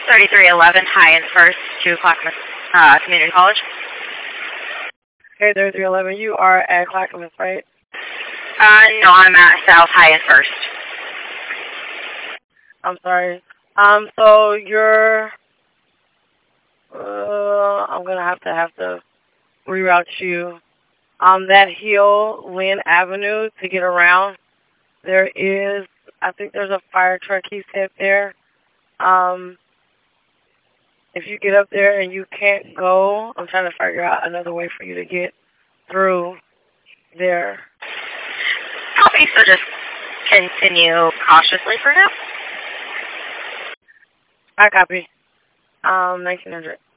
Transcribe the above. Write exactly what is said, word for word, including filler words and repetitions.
thirty-three eleven High and First to Clackamas uh, Community College. Okay, thirty-three eleven, you are at Clackamas, right? Uh, no, I'm at South High and First. I'm sorry. Um, so you're, uh, I'm going to have to have to reroute you. Um, that hill, Lynn Avenue, to get around, there is, I think there's a fire truck he said there. Um, if you get up there and you can't go, I'm trying to figure out another way for you to get through there. Copy, so just continue cautiously for now. I copy. Um, nineteen hundred.